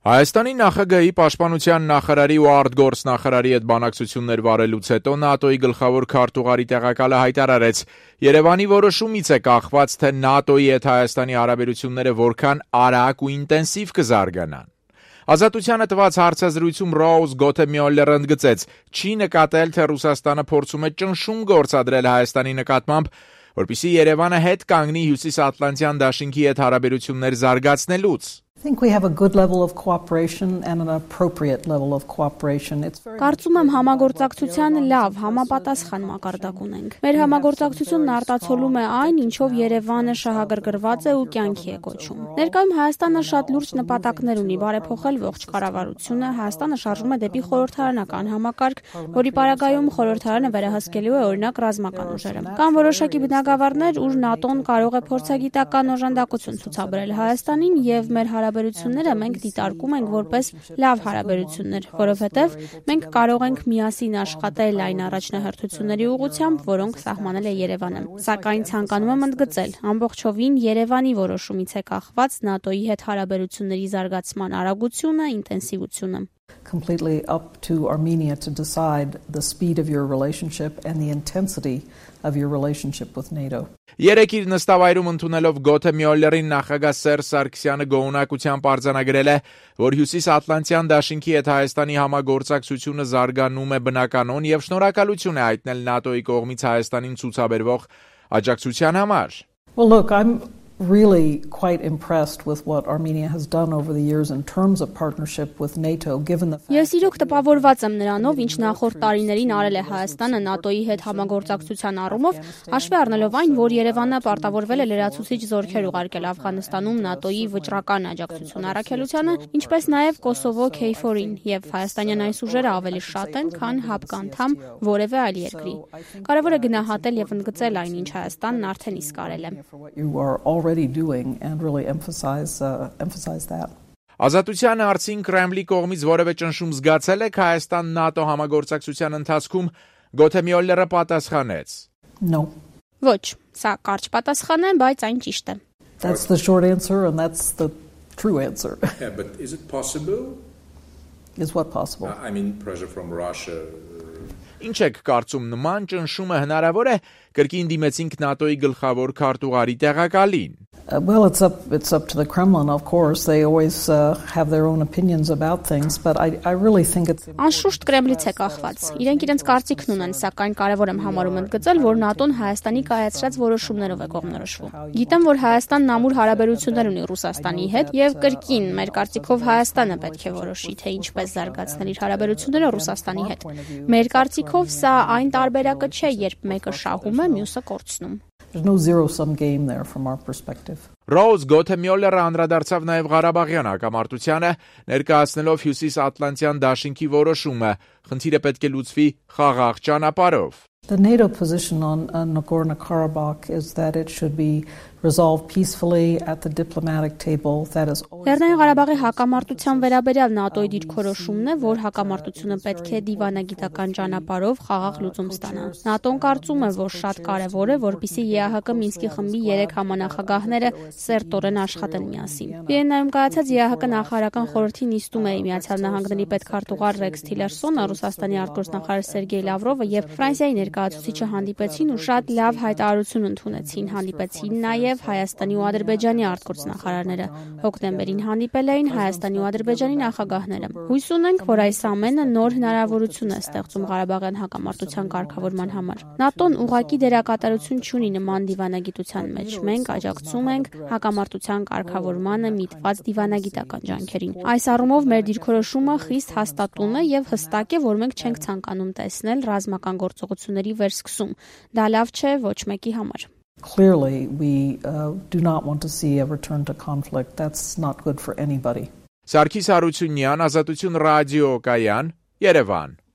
Հայաստանի նախագահի պաշտպանության նախարարի ու արտգործնախարարի հետ բանակցություններ վարելուց հետո ՆԱՏՕ-ի գլխավոր քարտուղարի տեղակալը հայտարարեց. Երևանի որոշումից է կախված, թե ՆԱՏՕ-ի հետ Հայաստանի հարաբերությունները որքան արագ ու ինտենսիվ կզարգանան։ Ազատությանը տված հարցազրույցում Ռոուզ Գոթեմյոլլերը ընդգծեց. չի նկատել, թե Ռուսաստանը փորձում է ճնշում գործադրել Հայաստանի նկատմամբ, որպեսզի Երևանը հետ կանգնի Հյուսիսատլանտյան դաշինքի հետ հարաբերություններ զարգացնելուց։ I think we have a good level of cooperation and an appropriate level of cooperation. Կարծում եմ համագործակցության լավ, համապատասխան մակարդակ ունենք։ Մեր համագործակցությունն արտացոլում է այն, ինչով Երևանը շահագրգռված է ու կյանքի է կոչում։ Ներկայում Հայաստանը շատ լուրջ նպատակներ ունի բարեփոխել ողջ կառավարությունը, Հայաստանը շարժվում է դեպի խորհրդարանական համակարգ, որի պարագայում խորհրդարանը վերահսկելու է օրինակ ռազմական ուժերը։ Կան որոշակի բնագավառներ, ուր ՆԱՏՕ-ն կարող է փորձագիտական օժանդակություն ցուցաբերել Հայաստանին եւ մեր հարաբերությունները մենք դիտարկում ենք որպես լավ հարաբերություններ, որովհետև մենք կարող ենք միասին աշխատել այն առաջնահերթությունների ուղղությամբ, որոնք սահմանել է Երևանը։ Սակայն ցանկանում եմ ընդգծել, ամբողջովին Երևանի որոշումից է կախված ՆԱՏՕ-ի հետ հարաբերությունների զարգացման արագությունը, ինտենսիվությունը։ Completely up to Armenia to decide the speed of your relationship and the intensity of your relationship with NATO. Երեք իր նստավայրում ընդունելով Գոթեմյոլլերին նախագահ Սերժ Սարգսյանը գոհունակությամբ արձանագրել է, որ Հյուսիսատլանտյան դաշինքի հետ Հայաստանի համագործակցությունը զարգանում է բնականon եւ շնորհակալություն է հայտնել ՆԱՏՕ-ի կողմից Հայաստանին ցուցաբերվող աջակցության համար։ Well, look, I'm really quite impressed with what Armenia has done over the years in terms of partnership with NATO, given the fact. Ես իրոք տպավորված եմ նրանով, ինչ նախորդ տարիներին արել է Հայաստանը ՆԱՏՕ-ի հետ համագործակցության առումով, հաշվի առնելով այն, որ Երևանը պարտավորվել է լրացուցիչ զորքեր ուղարկել Աֆղանստանում ՆԱՏՕ-ի վճռական աջակցություն առաքելությանը, ինչպես նաև Կոսովո KFOR-ին, եւ հայաստանյան այս ուժերը ավելի շատ են, քան հապկանդամ որևէ այլ երկրի։ Կարևոր է գնահատել եւ ընդգծել այն, ինչ Հայաստանն արդեն իսկ արել է։ Doing and really emphasize that. Ազատության հարցին Կրեմլի կողմից որևէ ճնշում զգացել եք Հայաստան-ՆԱՏՕ համագործակցության ընթացքում, Գոթեմյոլլերը պատասխանեց. No. Ոչ, սա կարճ պատասխան է, բայց այն ճիշտ է։ That's the short answer and that's the true answer. Yeah, but is it possible? Is what possible? I mean pressure from Russia. Ինչ եք կարծում, նման ճնշումը հնարավոր է, կրկին դիմեցինք ՆԱՏՕ-ի գլխավոր քարտուղարի տեղակալին։ Well, it's up to the Kremlin, of course. They always have their own opinions about things, but I really think it's Անշուշտ Կրեմլից է կախված։ Իրենք իրենց կարծիքն ունեն, սակայն կարևոր եմ համարում ընդգծել, որ ՆԱՏՕ-ն Հայաստանի կայացրած որոշումներով է կողմնորոշվում։ Գիտեմ, որ Հայաստանն ամուր հարաբերություններ ունի Ռուսաստանի հետ, եւ կրկին մեր կարծիքով Հայաստանը պետք է որոշի, թե ինչպես զարգացնել իր հարաբերությունները Ռուսաստանի հետ։ Մեր կարծիքով սա այն տարբերակը չէ, երբ մեկը շահում է, մյուսը կորցնում։ There's no zero-sum game there from our perspective. Ռոուզ Գոթեմյոլլերը անդրադարձավ նաև Ղարաբաղյան հակամարտությանը, ներկայացնելով Հյուսիսատլանտյան դաշինքի որոշումը, խնդիրը պետք է լուծվի խաղաղ ճանապարհով։ The NATO position on Nagorno-Karabakh is that it should be resolved peacefully at the diplomatic table. That is Լեռնային Ղարաբաղի հակամարտության վերաբերյալ ՆԱՏՕ-ի դիրքորոշումն է, որ հակամարտությունը պետք է դիվանագիտական ճանապարհով խաղաղ լուծում ստանա։ ՆԱՏՕ-ն կարծում է, որ շատ կարևոր է, որպեսզի ԵԱՀԿ Մինսկի խմբի 3 համանախագահները սերտորեն աշխատեն միասին։ Վիեննայում կայացած ԵԱՀԿ նախարարական խորհրդի նիստում է Միացյալ Նահանգների պետքարտուղար Ռեքս Թիլերսոնը, Ռուսաստանի արտգործնախարար Սերգեյ Լավրովը եւ Ֆրանսիայի ներկայացուցիչը հանդիպեցին ու շատ լավ հայտարարություն ընդունեցին։ Հանդիպեցին նաև Հայաստանի ու Ադրբեջանի արտգործնախարարները։ Հոկտեմբերին հանդիպել էին Հայաստանի ու Ադրբեջանի նախագահները։ Հույս ունենք, որ այս ամենը նոր հնարավորություն է ստեղծում Ղարաբաղյան հակամարտության կարգավորման համար։ ՆԱՏՕ-ն ուղղակի դերակատարություն չունի նման դիվանագիտության մեջ։ Մենք աջակցում ենք հակամարտության կարգավորմանը միտված դիվանագիտական ջանքերին։ Այս առումով մեր դիրքորոշումը խիստ հաստատուն է եւ հստակ է, որ մենք չենք ցանկանում տեսնել ռազմական գործողությունների վերսկսում։ Դա լավ չէ ոչ մեկի համար։ Clearly, we do not want to see a return to conflict. That's not good for anybody. Սարգիս Հարությունյան, Ազատություն ռադիո կայան, Երևան։